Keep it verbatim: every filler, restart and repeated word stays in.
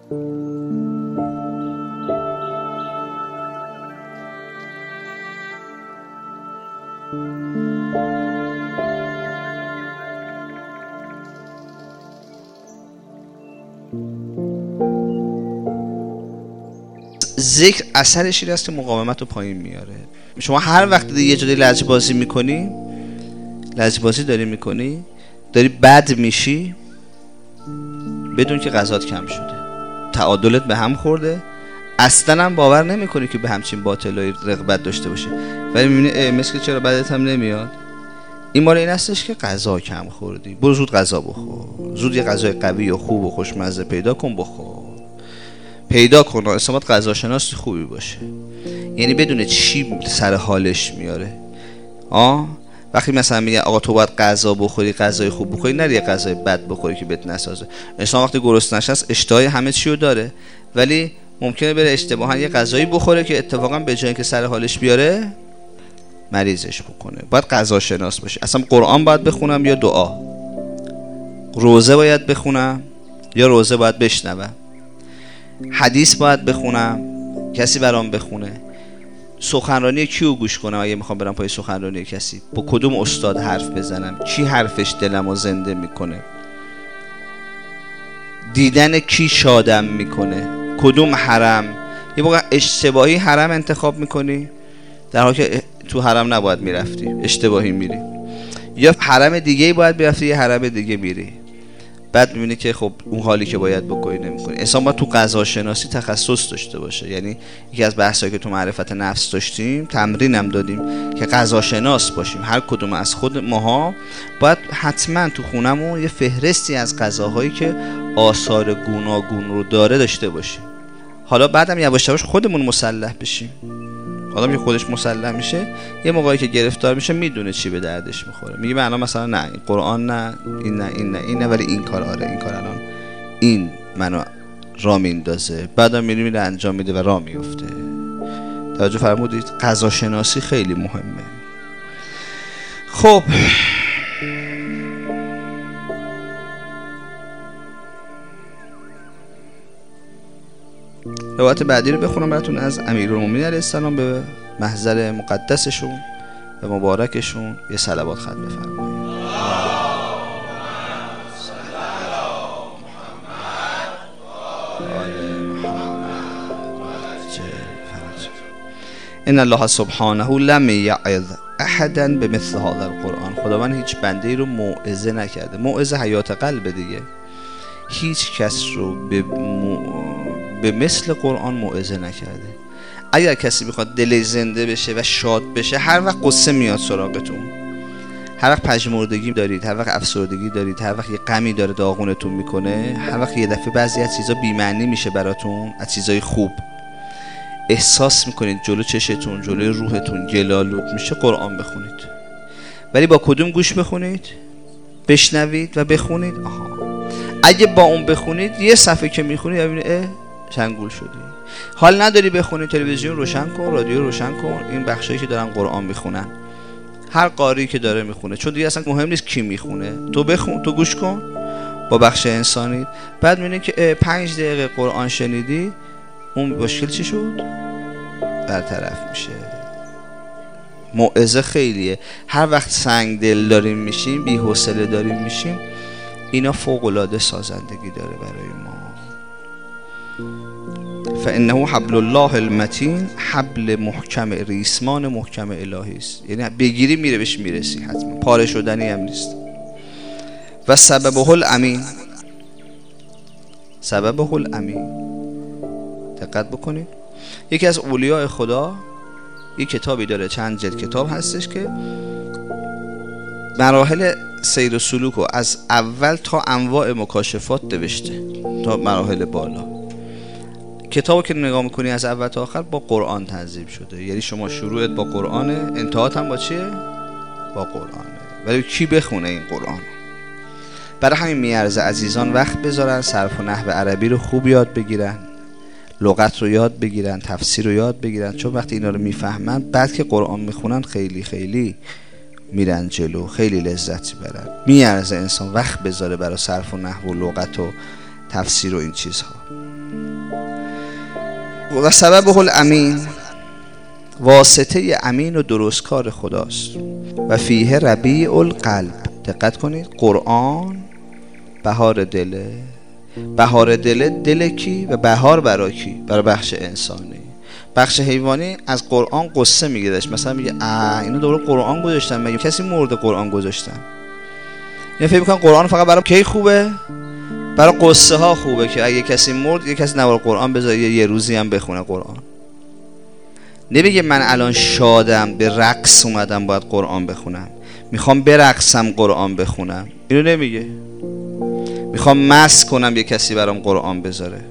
ذکر اثرش این است که مقاومت رو پایین میاره. شما هر وقت یه جوری لجبازی بازی میکنی، لجبازی بازی داری میکنی، داری بد میشی، بدون که غذات کم شده، تعادلت به هم خورده، اصلا هم باور نمیکنی که به همچین باطلایی رغبت داشته باشی، ولی میبینی مثل که چرا بدت هم نمیاد. این مال این هستش که غذا کم خوردی، برو زود غذا بخور، زود یه غذای قوی و خوب و خوشمزه پیدا کن بخور، پیدا کن اصابت غذا شناس خوبی باشه، یعنی بدون چی سر حالش میاره. آه وقتی مثلا میگه آقا تو باید غذا بخوری، غذای خوب بخوری، نری یه غذای بد بخوری که بهت نسازه. انسان وقتی گرسنه نشست اشتهای همه چی رو داره، ولی ممکنه بره اشتباها یه غذایی بخوره که اتفاقا به جای اینکه سر حالش بیاره مریضش بکنه. باید غذا شناس باشه. اصلا قرآن باید بخونم یا دعا، روزه باید بخونم یا روزه باید بشنوم، حدیث باید بخونم کسی برام بخونه، سخنرانی کیو گوش کنم اگه میخوام برم پای سخنرانی کسی، با کدوم استاد حرف بزنم، کی حرفش دلمو زنده میکنه، دیدن کی شادم میکنه، کدوم حرم. یه موقع اشتباهی حرم انتخاب میکنی در حالی که تو حرم نباید میرفتی، اشتباهی میری، یا حرم دیگه باید میرفتی یه حرم دیگه میری، بعد میبینی که خب اون حالی که باید بکنی نمیکنی. انسان باید تو غذا شناسی تخصص داشته باشه. یعنی یکی از بحثایی که تو معرفت نفس داشتیم، تمرینم دادیم که غذا شناس باشیم. هر کدوم از خود ماها باید حتما تو خونمون یه فهرستی از غذاهایی که آثار گوناگون رو داره داشته باشیم. حالا بعدم یواش یواش خودمون مسلح بشیم. آدم که خودش مسلح میشه، یه موقعی که گرفتار میشه میدونه چی به دردش میخوره. میگه من الان مثلا نه این قرآن نه این نه این نه این نه ولی این کار آره این کار الان این منو را میندازه، بعدم میره میره انجام میده و را میفته. توجه فرمودید؟ غذا شناسی خیلی مهمه. خب روایت بعدی رو بخونم براتون از امیرالمومنین علیه السلام به محضر مقدسشون و مبارکشون یه صلوات ختم بفرمایید. ان الله سبحانه لم یعظ احدا بمثل هذا القرآن. خداوند هیچ بنده‌ای رو موعظه نکرده. موعظه حیات قلب دیگه. هیچ کس رو به مو... به مثل قرآن موعظه نکرده. اگر کسی بخواد دلش زنده بشه و شاد بشه، هر وقت قصه میاد سراغتون، هر وقت پژمردگی دارید، هر وقت افسردگی دارید، هر وقت یه غمی داره داغونتون میکنه، هر وقت یه دفعه بعضی از چیزا بی معنی میشه براتون، از چیزای خوب احساس میکنید جلو چشتون، جلوی روحتون گلالود میشه، قرآن بخونید. ولی با کدوم گوش بخونید؟ بشنوید و بخونید. آها اگه با اون بخونید، یه صفحه که میخونید ببینید اه شنگول شدی. حال نداری بخونی، تلویزیون روشن کن، رادیو روشن کن، این بخشایی که دارن قرآن میخونن، هر قاری که داره میخونه، چون دیگه اصلا مهم نیست کی میخونه، تو بخون، تو گوش کن با بخش انسانی. بعد میبینی که پنج دقیقه قرآن شنیدی، اون مشکل چی شد؟ برطرف میشه. موعظه خیلیه. هر وقت سنگ دل داریم میشیم، بی حوصله داریم میشیم، اینا فوق العاده سازندگی داره برای ما. فانه حبل الله المتین، حبل محکم، ریسمان محکم الهی است. یعنی بگیری میره بهش میرسی، حتما پاره شدنی هم نیست. و سببه الامین، سببه الامین. دقت بکنید، یکی از اولیاء خدا یک کتابی داره، چند جلد کتاب هستش که مراحل سیر و سلوک رو از اول تا انواع مکاشفات نوشته تا مراحل بالا. کتابو که نگاه میکنی از اول تا آخر با قرآن تنظیم شده. یعنی شما شروعت با قرآنه، انتهات هم با چیه؟ با قرآنه. ولی کی بخونه این قرآن؟ برای همین میارزه عزیزان وقت بذارن، صرف و نحو عربی رو خوب یاد بگیرن، لغت رو یاد بگیرن، تفسیر رو یاد بگیرن، چون وقتی اینا رو میفهمن بعد که قرآن میخونن خیلی خیلی میرن جلو، خیلی لذت میبرن. میارزه انسان وقت بذاره برای صرف و نحو و لغت و تفسیر و این چیزها. و سببه الامین، واسطه امین و درستکار خداست. و فیه ربیع القلب، دقت کنید، قرآن بهار دله. بهار دله، دل کی؟ و بهار برای کی؟ برای بخش انسانی. بخش حیوانی از قرآن قصه میگیرش، مثلا میگه اه اینو دوباره قرآن گذاشتن، مگه کسی مورد قرآن گذاشتن؟ این فکر میکنن قرآن فقط برای کی خوبه؟ برای قصه ها خوبه که اگه کسی مرد یه کسی نوار قرآن بذاره یه روزی هم بخونه قرآن. نمیگه من الان شادم به رقص اومدم باید قرآن بخونم، میخوام برقصم قرآن بخونم، اینو نمیگه. میخوام مست کنم یه کسی برام قرآن بذاره.